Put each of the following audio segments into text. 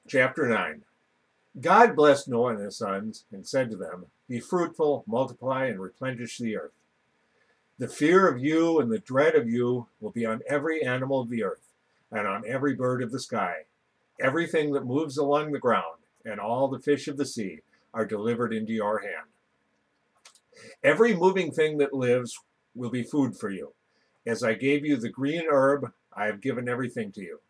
Chapter 9. God blessed Noah and his sons and said to them, "Be fruitful, multiply, and replenish the earth. The fear of you and the dread of you will be on every animal of the earth and on every bird of the sky. Everything that moves along the ground and all the fish of the sea are delivered into your hand. Every moving thing that lives will be food for you. As I gave you the green herb, I have given everything to you.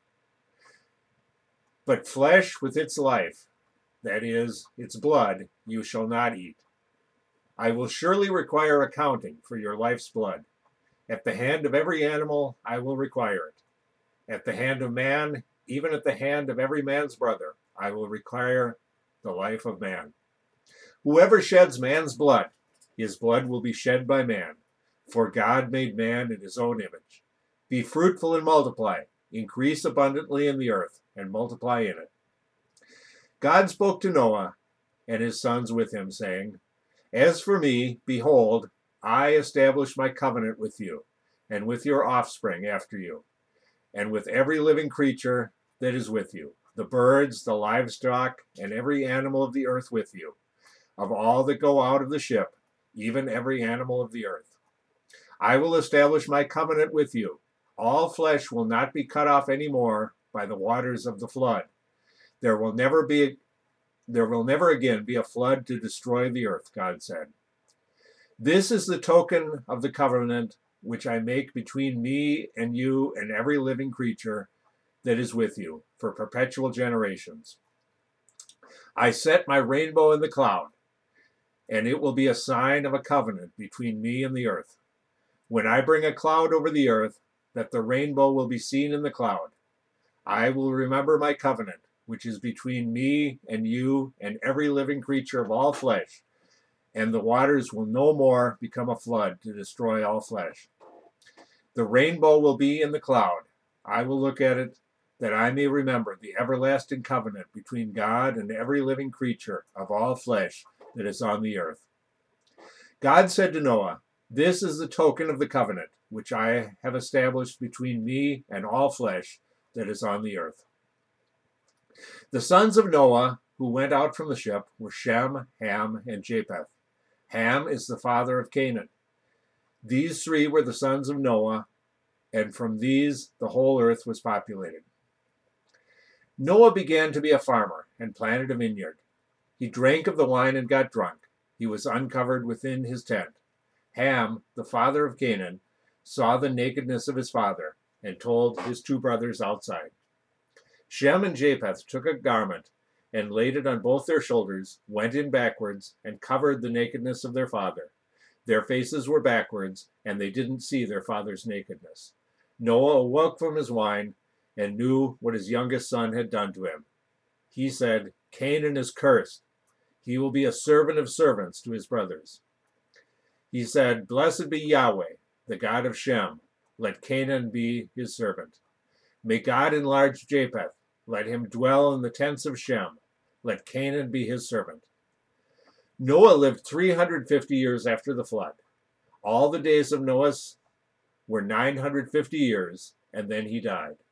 But flesh with its life, that is, its blood, you shall not eat. I will surely require accounting for your life's blood. At the hand of every animal I will require it. At the hand of man, even at the hand of every man's brother, I will require the life of man. Whoever sheds man's blood, his blood will be shed by man. For God made man in his own image. Be fruitful and multiply, increase abundantly in the earth, and multiply in it." God spoke to Noah and his sons with him, saying, "As for me, behold, I establish my covenant with you, and with your offspring after you, and with every living creature that is with you, the birds, the livestock, and every animal of the earth with you, of all that go out of the ship, even every animal of the earth. I will establish my covenant with you. All flesh will not be cut off any more by the waters of the flood. There will never again be a flood to destroy the earth," God said. "This is the token of the covenant which I make between me and you and every living creature that is with you for perpetual generations. I set my rainbow in the cloud, and it will be a sign of a covenant between me and the earth. When I bring a cloud over the earth, that the rainbow will be seen in the cloud. I will remember my covenant, which is between me and you and every living creature of all flesh, and the waters will no more become a flood to destroy all flesh. The rainbow will be in the cloud. I will look at it, that I may remember the everlasting covenant between God and every living creature of all flesh that is on the earth." God said to Noah, "This is the token of the covenant which I have established between me and all flesh that is on the earth." The sons of Noah who went out from the ship were Shem, Ham, and Japheth. Ham is the father of Canaan. These three were the sons of Noah, and from these the whole earth was populated. Noah began to be a farmer and planted a vineyard. He drank of the wine and got drunk. He was uncovered within his tent. Ham, the father of Canaan, saw the nakedness of his father and told his two brothers outside. Shem and Japheth took a garment and laid it on both their shoulders, went in backwards, and covered the nakedness of their father. Their faces were backwards, and they didn't see their father's nakedness. Noah awoke from his wine and knew what his youngest son had done to him. He said, "Canaan is cursed. He will be a servant of servants to his brothers." He said, "Blessed be Yahweh, the God of Shem. Let Canaan be his servant. May God enlarge Japheth. Let him dwell in the tents of Shem. Let Canaan be his servant." Noah lived 350 years after the flood. All the days of Noah were 950 years, and then he died.